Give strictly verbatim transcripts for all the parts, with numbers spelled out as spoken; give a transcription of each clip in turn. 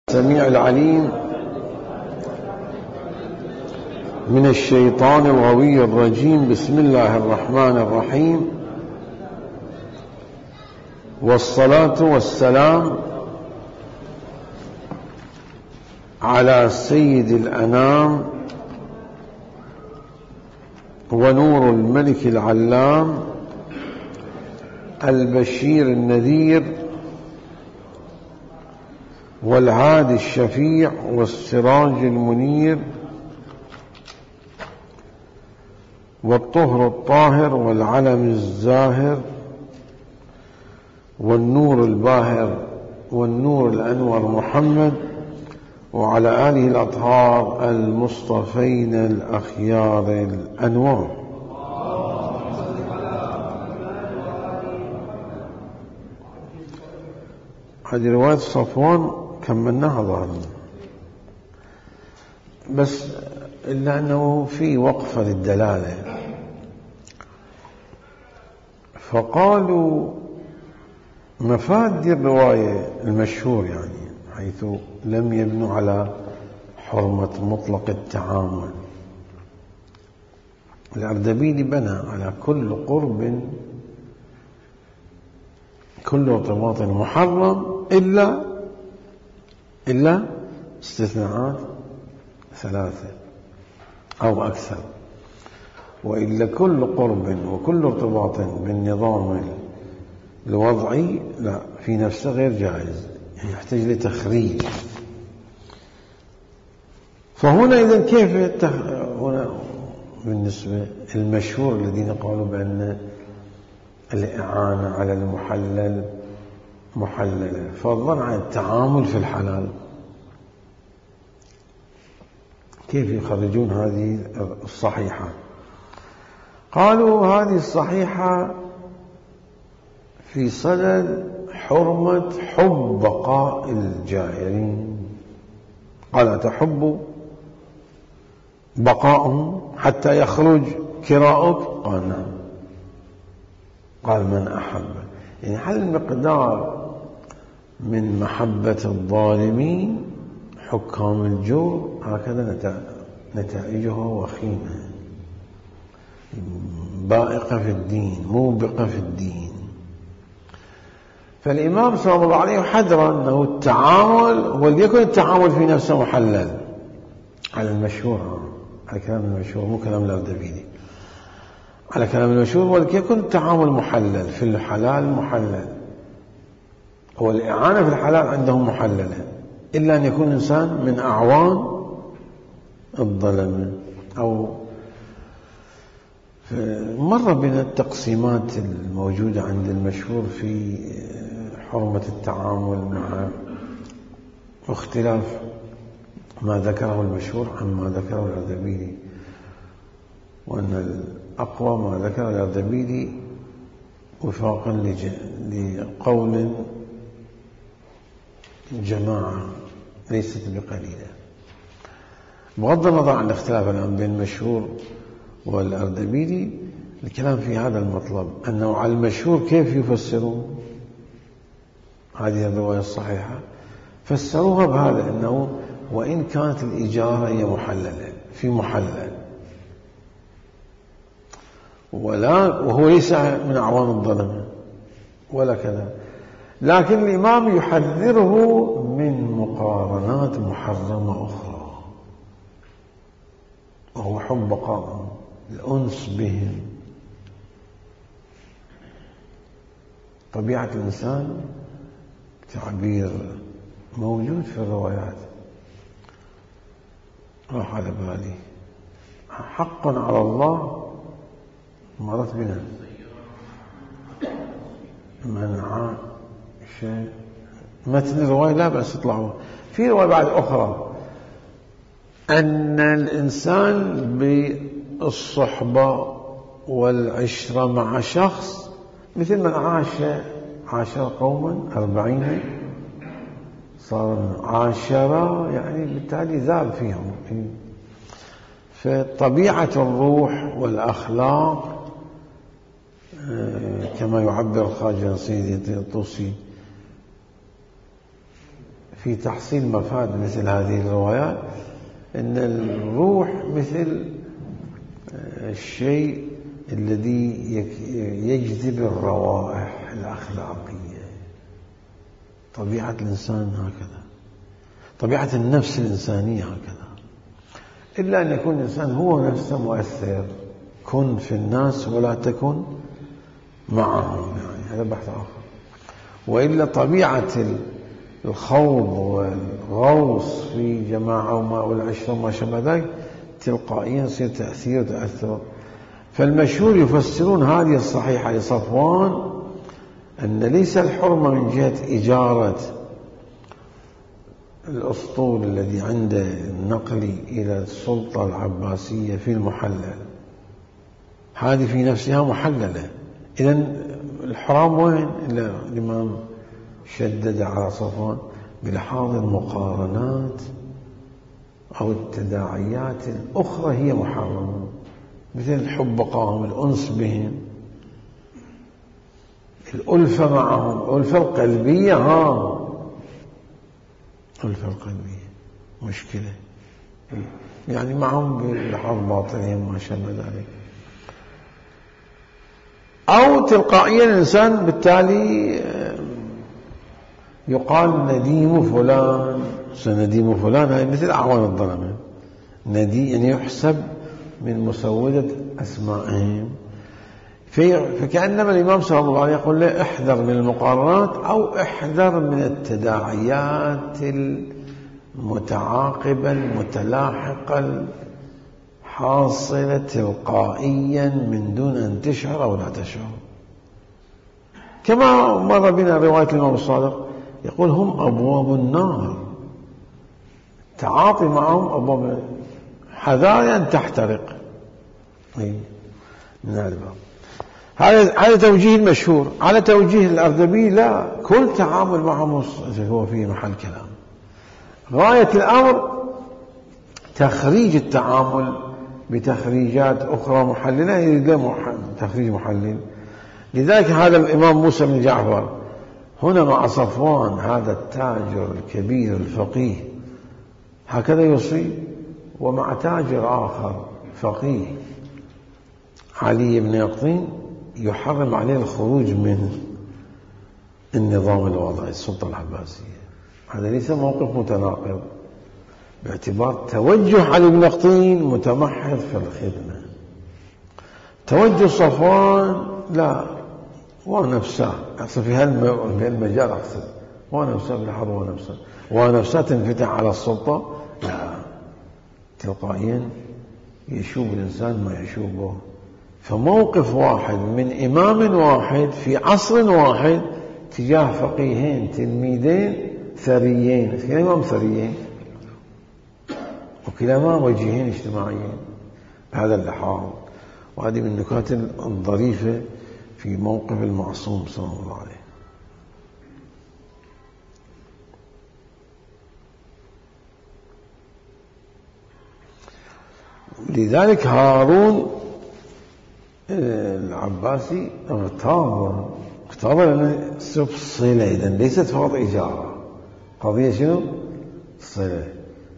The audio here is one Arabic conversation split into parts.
السميع العليم من الشيطان الغوي الرجيم. بسم الله الرحمن الرحيم، والصلاة والسلام على سيد الأنام ونور الملك العلام البشير النذير والهادي الشفيع والسراج المنير والطهر الطاهر والعلم الزاهر والنور الباهر والنور الأنور محمد وعلى آله الأطهار المصطفين الأخيار الأنوار. هذه رواية صفوان كملناها ظهرا، بس إلا أنه في وقفة للدلالة، فقالوا مفاد الرواية المشهور يعني حيث لم يبنوا على حرمة مطلق التعامل. الأردبيلي بنى على كل قرب كل ارتباط محرم إلا إلا استثناءات ثلاثة أو أكثر، وإلا كل قرب وكل ارتباط بالنظام الوضعي لا في نفسه غير جائز، يحتاج لتخريج. فهنا إذن كيف التخ... هنا بالنسبة المشهور الذين قالوا بأن الإعانة على المحلل محللة فضلا عن التعامل في الحلال، كيف يخرجون هذه الصحيحة؟ قالوا هذه الصحيحة في صدد حرمة حب بقاء الجائرين. قال تحب بقاءهم حتى يخرج كراؤك؟ قال نعم. قال من أحب، يعني هل المقدار من محبة الظالمين حكام الجور؟ هكذا نتائجها وخيمة بائقة في الدين موبقة في الدين. فالإمام صلى الله عليه حذر أنه التعامل وليكن التعامل في نفسه محلل على المشهور، على كلام المشهور مو كلام الأردبيلي، على كلام المشهور وليكن التعامل محلل في الحلال محلل، والإعانة في الحلال عندهم محللة، إلا أن يكون إنسان من أعوان الظلمة. أو مرة بين التقسيمات الموجودة عند المشهور في حرمة التعامل مع اختلاف ما ذكره المشهور عما ذكره الأردبيلي، وأن الأقوى ما ذكره الأردبيلي وفاقا لقول جماعة ليست بقليلة. بغض النظر عن الاختلاف الآن بين المشهور والأردبيلي، الكلام في هذا المطلب أنه على المشهور كيف يفسرون هذه الرواية الصحيحة؟ فسروها بهذا أنه وإن كانت الإجارة هي محللة في محلل ولا وهو ليس من أعوان الظلمة ولا كذا، لكن الإمام يحذره من مقارنات محرمة أخرى، وهو حب بقائهم، الأنس بهم. طبيعة الإنسان تعبير موجود في الروايات راح على بالي، حقا على الله مرت بنا منع شيء. متن الرواية لا بأس يطلعوا في رواية بعد أخرى أن الإنسان بالصحبة والعشرة مع شخص مثل من عاش عاشر قوما أربعين صار عاشرة، يعني بالتالي ذاب فيهم. فطبيعة الروح والأخلاق كما يعبر الخواجة سيدي الطوسي في تحصيل مفاد مثل هذه الروايات أن الروح مثل الشيء الذي يجذب الروائح الأخلاقية. طبيعة الإنسان هكذا، طبيعة النفس الإنسانية هكذا، إلا أن يكون الإنسان هو نفسه مؤثر. كن في الناس ولا تكن معهم، يعني هذا بحث آخر. وإلا طبيعة الخوض والغوص في جماعة والعشرة وما شابه ذلك تلقائيا يصير تأثير وتأثر. فالمشهور يفسرون هذه الصحيحة لصفوان أن ليس الحرمة من جهة إجارة الأسطول الذي عنده النقل إلى السلطة العباسية في المحلل، هذه في نفسها محللة. إذن الحرام وين؟ إلا الإمام شدد على صفوان بلحاظ المقارنات أو التداعيات الأخرى هي محرمة، مثل الحب بقاهم، الأنس بهم، الألفة معهم، الألفة القلبية. ها الألفة القلبية مشكلة، يعني معهم بلحاظ باطنهم ما شابه ذلك. أو تلقائيا الإنسان بالتالي يقال نديم فلان، سنديم فلان، هذه مثل أعوان الظلمة. ندي يعني يحسب من مسودة أسمائهم. فكأنما الإمام صلى الله عليه وسلم يقول له احذر من المقارنات أو احذر من التداعيات المتعاقبة المتلاحقة الحاصلة تلقائيا من دون أن تشعر أو لا تشعر. كما مر بنا رواية الإمام الصادق يقول هم أبواب النار، تعاطي معهم أبواب حذاري أن تحترق من الباب. هذا هذا توجيه المشهور. على توجيه الأردبيلي لا، كل تعامل معهم هو في محل كلام. غاية الأمر تخريج التعامل بتخريجات أخرى محللة، يريد تخريج محلل. لذلك هذا الإمام موسى بن جعفر هنا مع صفوان هذا التاجر الكبير الفقيه هكذا يصيب، ومع تاجر آخر فقيه علي بن يقطين يحرم عليه الخروج من النظام الوضعي السلطة العباسية. هذا ليس موقف متناقض، باعتبار توجه علي بن يقطين متمحض في الخدمة، توجه صفوان لا، ونفسه أقصد في هالمجال، أقصد ونفسه بالحظ ونفسه ونفسه تنفتح على السلطة لا، تلقائيا يشوب الإنسان ما يشوبه. فموقف واحد من إمام واحد في عصر واحد تجاه فقيهين تلميذين ثريين، كلاهما ثريين وكلاهما وجيهين اجتماعيين بهذا اللحاظ. وهذه من النكات الظريفة في موقف المعصوم صلى الله عليه. لذلك هارون العباسي اغتاظ اغتاظ لأنه صلة، إذن ليست فقط إجارة، قضية شنو؟ صلة.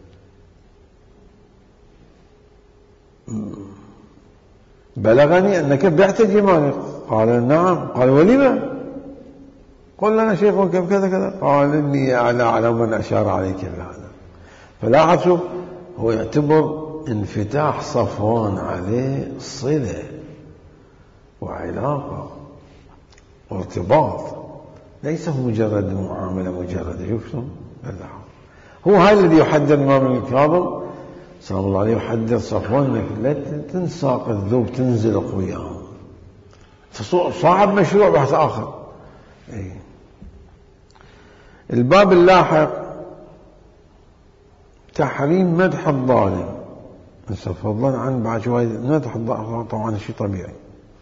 بلغني أنك بعت جمالك. قال نعم. قال ولما؟ قل لنا شيخ كيف كذا كذا. قال إني أعلى على من أشار عليك بهذا. فلاحظوا هو يعتبر انفتاح صفوان عليه صلة وعلاقة وارتباط، ليس مجرد معاملة مجردة. شفتم؟ هو هذا الذي يحذر الإمام الكاظم صلى الله عليه يحذر صفوان انك لا تنساق الذوب تنزلق وياهم. صاحب مشروع بحث آخر. أي. الباب اللاحق تحريم مدح الظالم، فضلا عن بعد شوية مدح الظالم طبعا شيء طبيعي،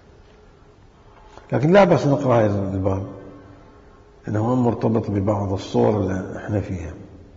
لكن لا بأس نقرأ هذا الباب إنه مرتبط ببعض الصور اللي احنا فيها.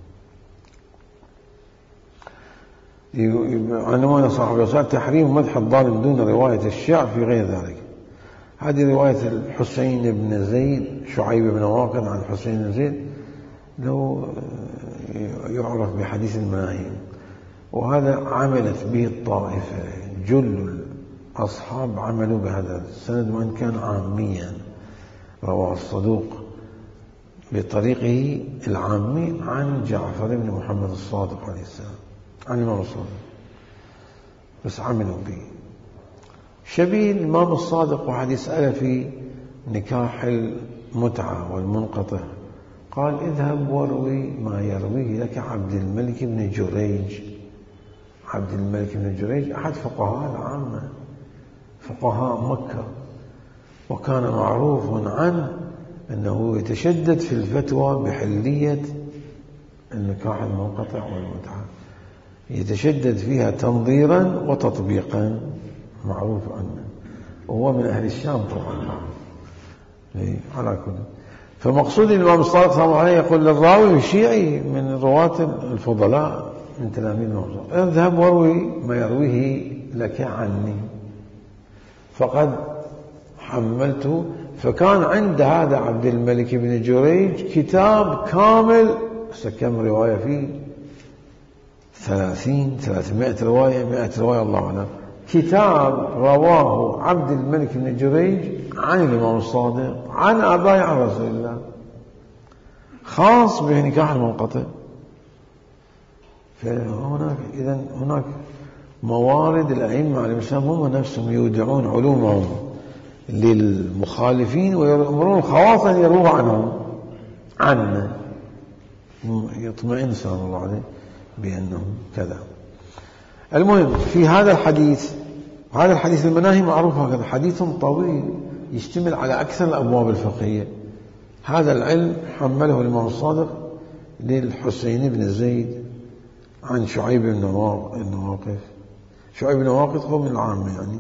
عنوان صاحب الرسالة تحريم مدح الظالم دون رواية الشعر في غير ذلك. هذه رواية الحسين بن زيد، شعيب بن واقد عن الحسين بن زيد، لو يعرف بحديث المناهي، وهذا عملت به الطائفة، جل الأصحاب عملوا بهذا السند وإن كان عاميا. رواه الصدوق بطريقه العامي عن جعفر بن محمد الصادق عليه السلام عن الإمام الصادق، بس عملوا به. شبيه الإمام الصادق وحديث سأل في نكاح المتعة والمنقطع، قال اذهب واروي ما يرويه لك عبد الملك بن جريج. عبد الملك بن جريج أحد فقهاء العامة، فقهاء مكة، وكان معروف عنه أنه يتشدد في الفتوى بحلية النكاح المنقطع والمتعة، يتشدد فيها تنظيرا وتطبيقا، معروف عنه، وهو من أهل الشام طبعا. على كل، فمقصود الإمام الصادق صلى الله عليه يقول للراوي الشيعي من الرواة الفضلاء من تلاميذ الإمام الصادق، اذهب واروي ما يرويه لك عني فقد حملته. فكان عند هذا عبد الملك بن جريج كتاب كامل، كم رواية فيه؟ ثلاثين ثلاثمائة رواية، مائة رواية الله أعلم. كتاب رواه عبد الملك بن جريج عن الإمام الصادق عن آبائه عن رسول الله، خاص بنكاح المنقطع. فهناك إذن هناك موارد الأئمة عليهم السلام هم نفسهم يودعون علومهم للمخالفين ويأمرون الخواص أن يرووا عنهم عنا، يطمئن صلى الله عليه بأنهم كذا. المهم في هذا الحديث، هذا الحديث المناهي معروف هكذا، حديث طويل يشتمل على أكثر الأبواب الفقهية. هذا العلم حمله الإمام الصادق للحسين بن زيد عن شعيب بن نواقف. شعيب بن نواقف هو من العامة يعني.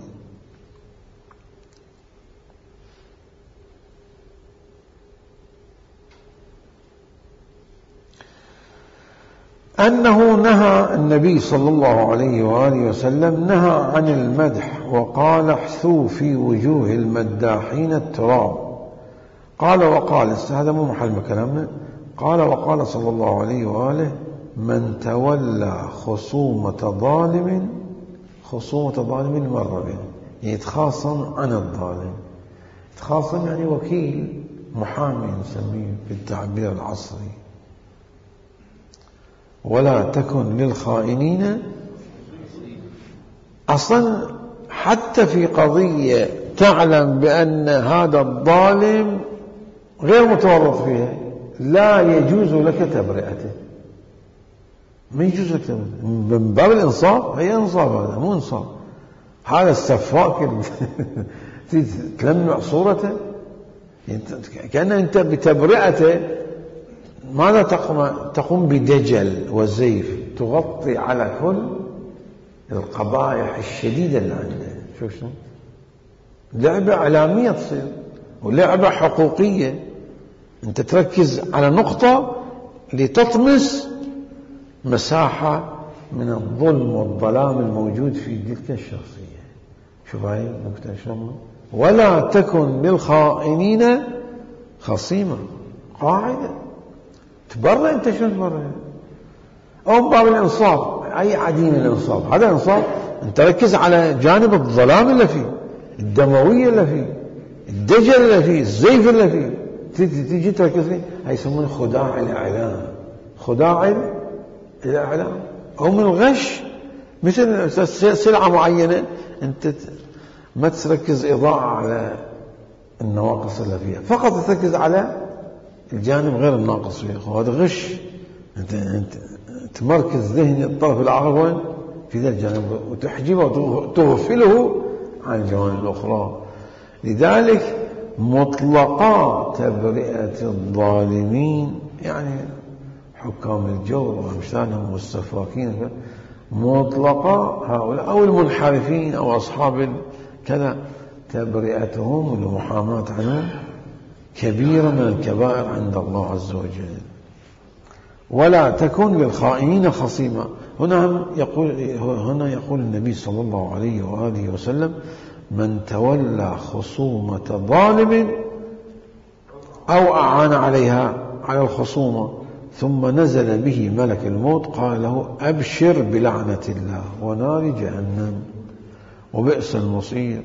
أنه نهى النبي صلى الله عليه وآله وسلم نهى عن المدح وقال احثوا في وجوه المداحين التراب. قال وقال، هذا مو محل كلامنا، قال وقال صلى الله عليه وآله من تولى خصومة ظالم، خصومة ظالم مر به، يتخاصم عن الظالم، يتخاصم يعني وكيل، محامي نسميه بالتعبير العصري. ولا تكن للخائنين، أصلا حتى في قضية تعلم بأن هذا الظالم غير متورط فيها لا يجوز لك تبرئته، ما يجوز لك تبرئته من باب الإنصاف. هي إنصاف، هذا مو إنصاف، هذا السفاك تلمع صورته كأن أنت بتبرئته ماذا تقوم؟ تقوم بدجل وزيف، تغطي على كل القبائح الشديدة اللي عنده. شوف شنو لعبة إعلامية تصير ولعبة حقوقية، أنت تركز على نقطة لتطمس مساحة من الظلم والظلام الموجود في تلك الشخصية. شوف هاي النقطة شلون. ولا تكن للخائنين خصيما، قاعدة تبرئ. انت شو تبرئ؟ او باب الانصاف، اي عديم الانصاف، هذا انصاف. انت ركز على جانب الظلام اللي فيه، الدمويه اللي فيه، الدجل اللي فيه، الزيف اللي فيه، تيجي تركز فيه. هاي يسمونه خداع الاعلام، خداع الاعلام او من الغش. مثل سلعه معينه انت ما تركز اضاءه على النواقص اللي فيها، فقط تركز على الجانب غير الناقص فيه، هذا غش. انت انت تمركز ذهن الطرف الاخر وين؟ في ذا الجانب، وتحجبه وتغفله عن الجوانب الاخرى. لذلك مطلقا تبرئة الظالمين، يعني حكام الجور وامثالهم والسفاكين، مطلقا هؤلاء او المنحرفين او اصحاب كذا، تبرئتهم والمحاماة عنهم كبيرة من الكبائر عند الله عز وجل. ولا تكن للخائنين خصيما. هنا يقول هنا يقول النبي صلى الله عليه وآله وسلم من تولى خصومة ظالم أو أعان عليها على الخصومة ثم نزل به ملك الموت قال له أبشر بلعنة الله ونار جهنم وبئس المصير.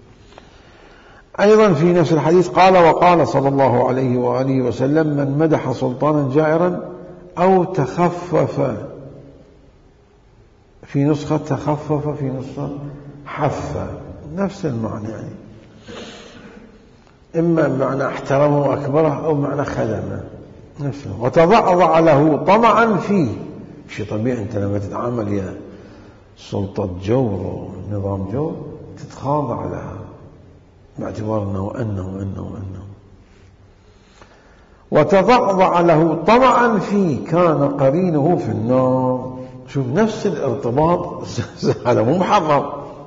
أيضا في نفس الحديث قال وقال صلى الله عليه وآله وسلم من مدح سلطانا جائرا أو تخفف، في نسخة تخفف في نسخة حف، نفس المعنى يعني، إما بمعنى احترمه وأكبره أو معنى خدمه نفسه. وتضعضع له طمعا فيه، شيء طبيعي أنت لما تتعامل يا سلطة جور ونظام جور تتخاضع لها باعتبار أنه أنه أنه أنه. وتضعضع له طمعا فيه كان قرينه في النار. شوف نفس الارتباط، هذا مو محرم.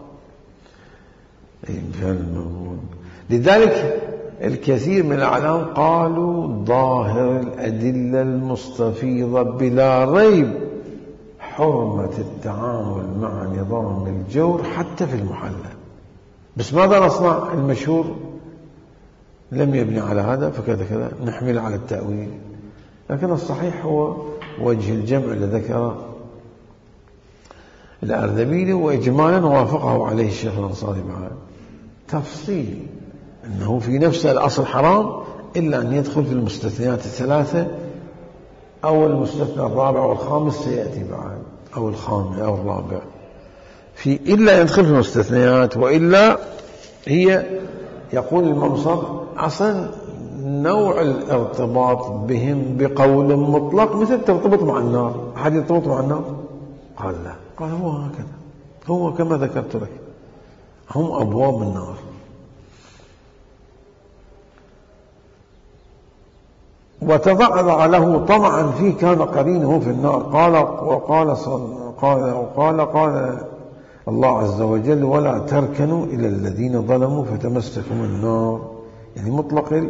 لذلك الكثير من العلماء قالوا ظاهر الأدلة المستفيضة بلا ريب حرمة التعامل مع نظام الجور حتى في المحلى. بس ماذا نصنع؟ المشهور لم يبني على هذا فكذا كذا، نحمل على التأويل. لكن الصحيح هو وجه الجمع الذي ذكر الأردبيلي، وإجمالا وافقه عليه الشيخ الأنصاري بعد تفصيل أنه في نفس الأصل حرام إلا أن يدخل في المستثنيات الثلاثة أو المستثنى الرابع والخامس سيأتي بعد، أو الخامس أو الرابع، في إلا يدخل في المستثنيات، وإلا هي يقول المنصر أصلا نوع الارتباط بهم بقول مطلق مثل ترتبط مع النار. أحد يرتبط مع النار؟ قال لا، قال هو هكذا، هو كما ذكرت لك، هم أبواب النار. وتضعضع له طمعا فيه كان قرينه في النار. قال وقال قال وقال قال الله عز وجل ولا تركنوا إلى الذين ظلموا فتمسكم النار، يعني مطلق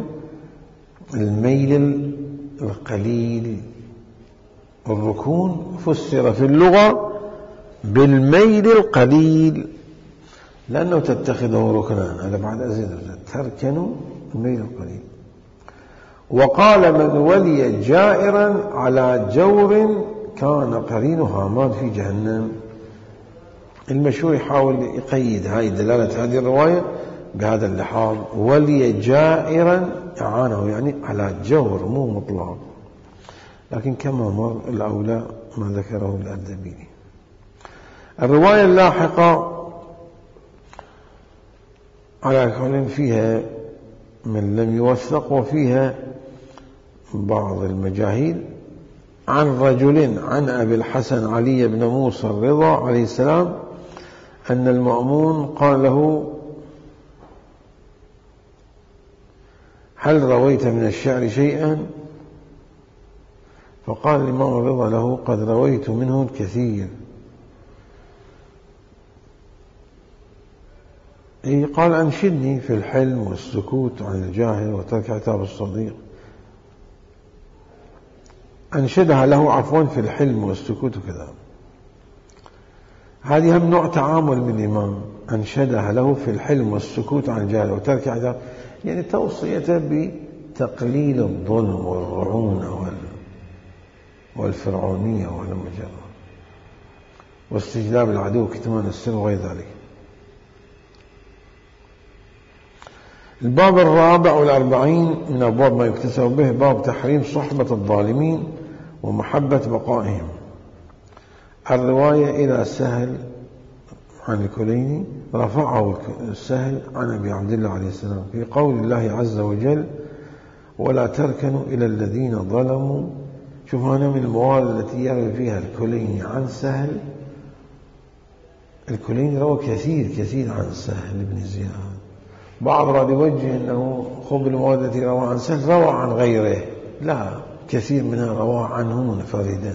الميل القليل. الركون فسر في اللغة بالميل القليل لأنه تتخذه ركنان، هذا بعد أزيد تركنوا الميل القليل. وقال من ولي جائرا على جور كان قرينه هامان في جهنم. المشهور يحاول يقيد هاي دلالة هذه الرواية بهذا اللحاظ، ولي جائرا أعانه يعني على جور مو مطلق، لكن كما مر الأولى ما ذكره الأردبيلي. الرواية اللاحقة على كل فيها من لم يوثق وفيها بعض المجاهيل عن رجل عن أبي الحسن علي بن موسى الرضا عليه السلام أن المأمون قال له هل رويت من الشعر شيئا؟ فقال الإمام الرضا له قد رويت منه الكثير. قال أنشدني في الحلم والسكوت عن الجاهل وترك عتاب الصديق. أنشدها له عفوا في الحلم والسكوت وكذا. هذه هم نوع تعامل من الإمام، أنشدها له في الحلم والسكوت عن الجاهل وترك عتاب، يعني توصيته بتقليل الظلم والرعونة والفرعونية والمجرة واستجلاب العدو كتمان السر وغير ذلك. الباب الرابع والأربعين من أبواب ما يكتسب به باب تحريم صحبة الظالمين ومحبة بقائهم. الرواية إلى سهل عن الكليني رفعه السهل عن أبي عبد الله عليه السلام في قول الله عز وجل ولا تركنوا إلى الذين ظلموا. شوف هنا من المواد التي يروي فيها الكليني عن سهل. الكليني روى كثير كثير عن سهل بن زياد. بعض رأى يوجه أنه خذ المواد التي روى عن سهل روى عن غيره، لا، كثير منها روى عنه منفردا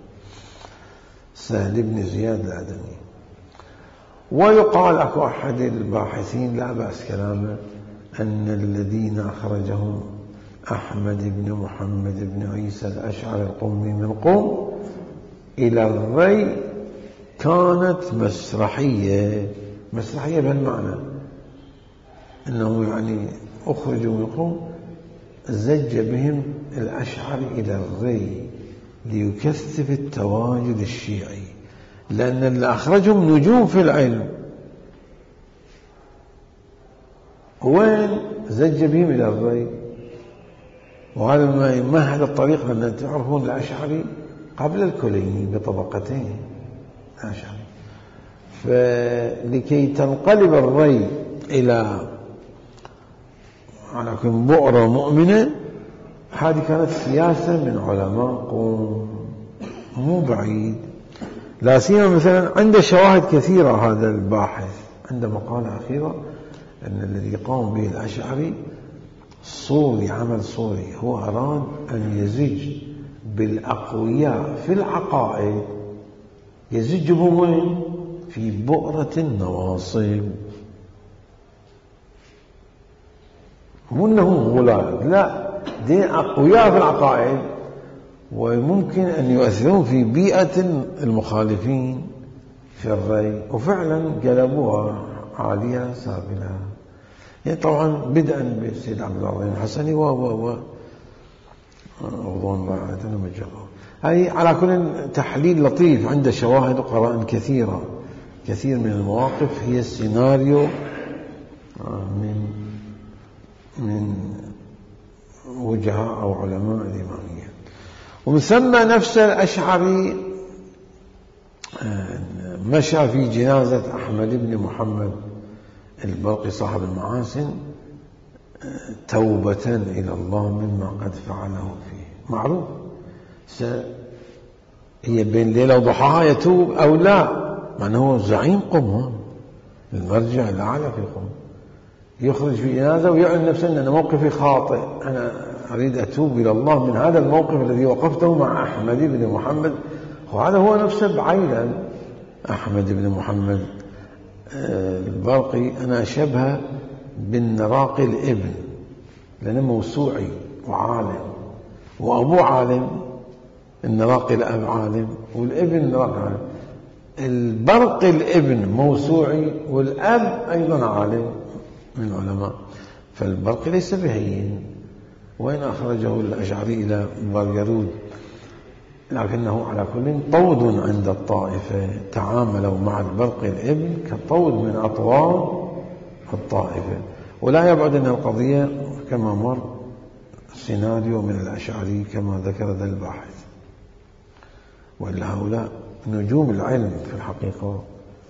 سهل بن زياد العدني. ويقال أكو أحد الباحثين لا بأس كلامه أن الذين أخرجهم أحمد بن محمد بن عيسى الأشعري القمي من قم إلى الري كانت مسرحية. مسرحية بهالمعنى أنه يعني أخرجوا من قم زج بهم الأشعري إلى الري ليكثف التواجد الشيعي، لأن اللي أخرجهم نجوم في العلم، وين زج بهم إلى الري. وهذا ما يمهد الطريق، لأن تعرفون الأشعري قبل الكليني بطبقتين الأشعري، فلكي تنقلب الري إلى على كل بؤرة مؤمنة، هذه كانت سياسة من علماء قوم مو بعيد. لا سيما مثلا عنده شواهد كثيرة هذا الباحث، عنده مقالة أخيرة أن الذي قام به الأشعري صوري، عمل صوري، هو أراد أن يزج بالأقوياء في العقائد، يزجهم وين؟ في بؤرة النواصب. مو أنهم غلاة، لا، دي أقوياء في العقائد، وممكن أن يؤثرون في بيئة المخالفين في الرأي، وفعلا قلبوها عالية سافلة. يعني طبعا بدءا بالسيد عبد العظيم الحسني و و و رضوان الله عليه ومجره. هاي على كل تحليل لطيف، عنده شواهد وقرائن كثيرة، كثير من المواقف هي السيناريو من من وجهاء أو علماء الإمامية. ومن ثم نفس الأشعري مشى في جنازة أحمد بن محمد البرقي صاحب المعاسن توبة إلى الله مما قد فعله فيه. معروف هي بين ليلة وضحاها يتوب أو لا، مع أنه هو زعيم قم، المرجع الأعلى في القم، يخرج في جنازة ويعلن نفسه أن موقفي خاطئ، أنا أريد أتوب إلى الله من هذا الموقف الذي وقفته مع أحمد بن محمد. وهذا هو نفسه بعيدا، أحمد بن محمد البرقي أنا أشبه بالنراقي الابن، لأنه موسوعي وعالم، وأبوه عالم، النراقي الأب عالم والابن نراقي عالم. البرقي الابن موسوعي والأب أيضا عالم من العلماء، فالبرقي ليس بهين. وين أخرجه الأشعري إلى برقرود، لكنه على كل طود عند الطائفة، تعاملوا مع البرقي الابن كطود من أطواد الطائفة. ولا يبعد أن القضية كما مر سيناريو من الأشعري كما ذكر ذا الباحث، وإلا هؤلاء نجوم العلم في الحقيقة.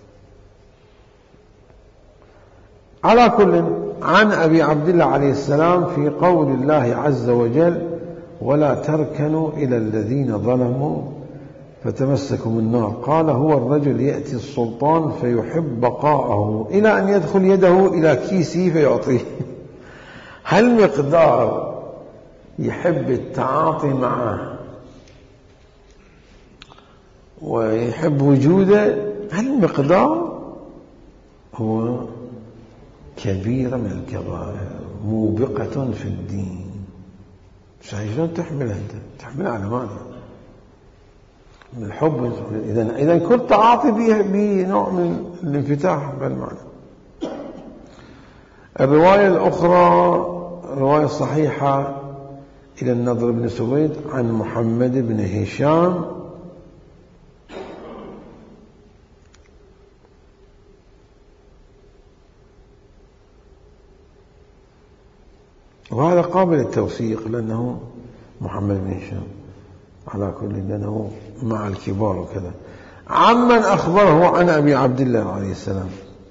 على كل، عن أبي عبد الله عليه السلام في قول الله عز وجل: ولا تركنوا إلى الذين ظلموا فتمسكم النار، قال: هو الرجل يأتي السلطان فيحب بقاءه إلى أن يدخل يده إلى كيسه فيعطيه. هل مقدار يحب التعاطي معه ويحب وجوده، هل مقدار هو كبيرة من الكبائر موبقة في الدين. شلون تحملها أنت؟ تحملها على ماذا؟ من الحب. إذا إذا كل تعاطي بنوع من الانفتاح بالمعنى. الرواية الأخرى رواية صحيحة إلى النضر بن سويد عن محمد بن هشام وهذا قابل للتوثيق، لأنه محمد بن هشام على كل، لأنه مع الكبار وكذا. عمن أخبره عن أبي عبد الله عليه السلام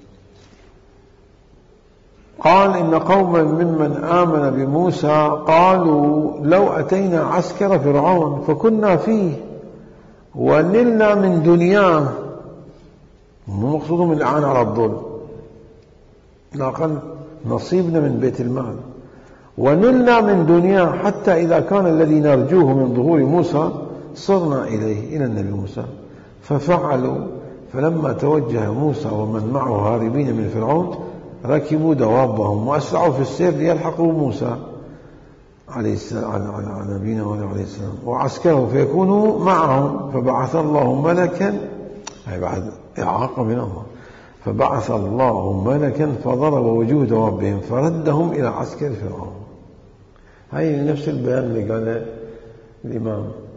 قال: إن قوما ممن آمن بموسى قالوا: لو أتينا عسكر فرعون فكنا فيه ونلنا من دنياه، مو مقصود من الإعانة على الظلم، لكن نصيبنا من بيت المال، ونلنا من دنياه حتى إذا كان الذي نرجوه من ظهور موسى صرنا إليه، إلى النبي موسى، ففعلوا. فلما توجه موسى ومن معه هاربين من فرعون ركبوا دوابهم وأسرعوا في السير ليلحقوا موسى عليه السلام على نبينا عليه السلام وعسكره فيكونوا معهم. فبعث الله ملكا، أي بعد إعاقة من الله، فبعث الله ملكا فضرب وجوه دوابهم فردهم إلى عسكر فرعون. هاي نفس البيان اللي قاله الإمام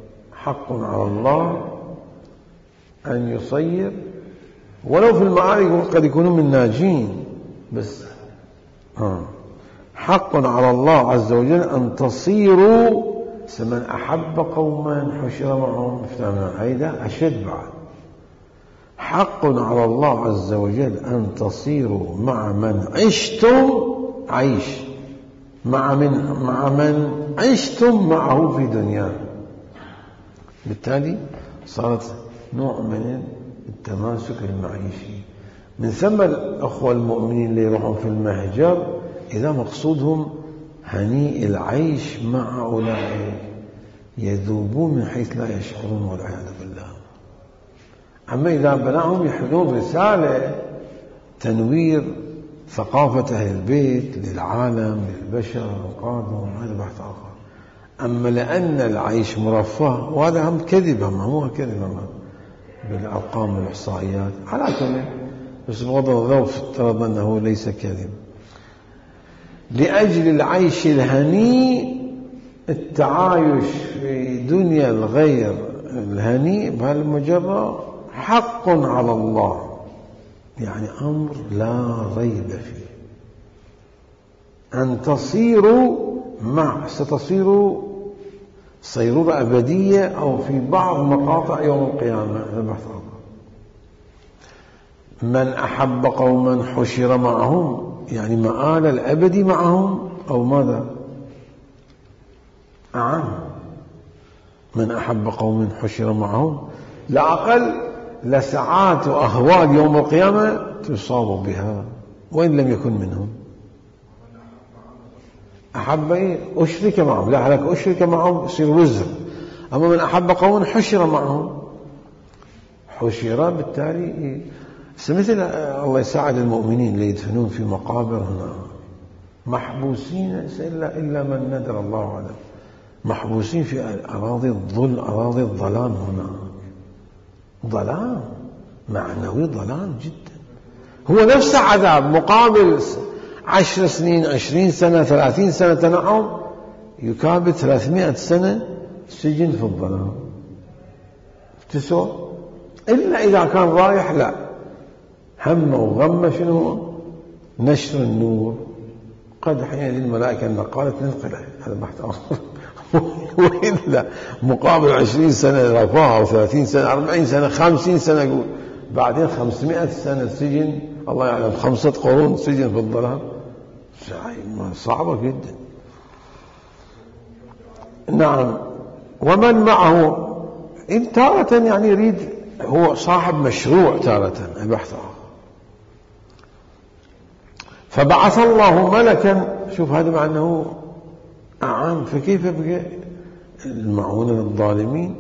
حق على الله أن يصير، ولو في المعارك قد يكونوا من ناجين، بس آه. حق على الله عز وجل أن تصيروا من أحب قوما حشر معهم افتعنا. هيدا أشد بعد. حق على الله عز وجل أن تصيروا مع من عشتم عيش مع من مع من عشتم معه في دنيا. بالتالي صارت نوع من التماسك المعيشي. من ثم الأخوة المؤمنين اللي يروحون في المهجر إذا مقصودهم هنيء العيش مع أولئك يذوبون من حيث لا يشعرون والعياذ بالله. أما إذا بناهم يحملون رسالة تنوير ثقافة أهل البيت للعالم للبشر وقادهم، هذا بحث آخر. أما لأن العيش مرفه، وهذا هم كذب، ما هو كذب بالأرقام والإحصائيات على كل، بس بغض النظر افترض أنه ليس كذب. لأجل العيش الهنيء، التعايش في دنيا الغير الهنيء بهالمجرة حق على الله، يعني أمر لا ريب فيه. أن تصيروا مع ستصيروا صيرورة أبدية أو في بعض مقاطع يوم القيامة. هذا بحث آخر. من أحب قوما حشر معهم، يعني مآل الأبدي معهم أو ماذا؟ أعم. من أحب قوم حشر معهم، لا أقل لساعات وأهوال يوم القيامة تصاب بها وإن لم يكن منهم. أحب إيه؟ أشرك معهم، لا لك أشرك معهم يصير وزر. أما من أحب قوم حشر معهم، حشر بالتالي إيه؟ مثل الله يساعد المؤمنين اللي يدفنون في مقابر هنا محبوسين إلا إلا من ندر الله عليه، محبوسين في أراضي الظل، أراضي الظلام هنا، ظلام معنوي، ظلام جدا. هو نفس عذاب مقابل عشر سنين، عشرين سنة، ثلاثين سنة تنعم، يكابد ثلاثمائة سنة سجن في الظلام. تسوى إلا إذا كان رايح لا هم وغم شنو؟ نشر النور. قد حين للملائكة أن قالت ننقله، هذا بحث آخر. وإلا مقابل عشرين سنة رفاه أو ثلاثين سنة أربعين سنة خمسين سنة، يقول بعدين خمسمائة سنة سجن، الله يعلم خمسة قرون سجن في الظلام، صعبة جدا. نعم. ومن معه إن تارة يعني يريد هو صاحب مشروع، تارة بحث آخر. فبعث الله ملكا، شوف هذا مع أنه أعام، فكيف بقى المعونة للظالمين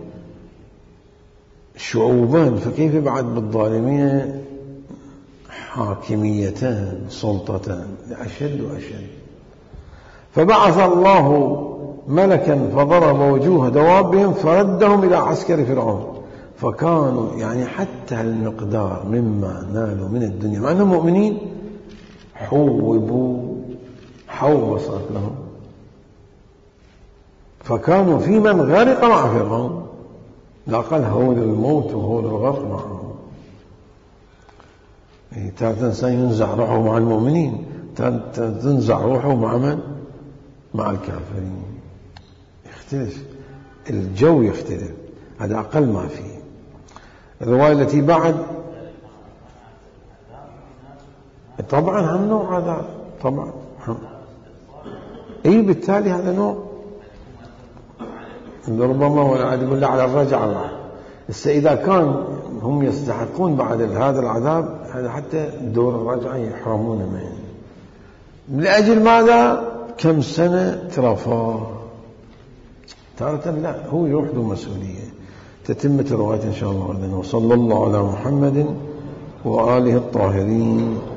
شعوبان، فكيف بعد بالظالمين حاكميتان سلطتان أشد وأشد. فبعث الله ملكا فضرب وجوه دوابهم فردهم إلى عسكر فرعون، فكانوا يعني حتى المقدار مما نالوا من الدنيا مع أنهم مؤمنين حوبوا حوصت لهم، فكانوا في من غرق مع فرعون، لا قال هول الموت وهول الغرق معهم. تارة إنسان ينزع روحه مع المؤمنين، تنزع روحه مع من؟ مع الكافرين. يختلف الجو، يختلف، هذا أقل ما فيه. الرواية التي بعد طبعا هم نوع عذاب، طبعا هم. أي بالتالي هذا نوع ربما ولا عاد يقول على الرجعة. إذا كان هم يستحقون بعد هذا العذاب، هذا حتى دور الرجعة يحرمون منه. لأجل ماذا؟ كم سنة ترفاه. تارة لا، هو يروح له مسؤولية. تتمة الرواية إن شاء الله غدا. وصلى الله على محمد وآله الطاهرين.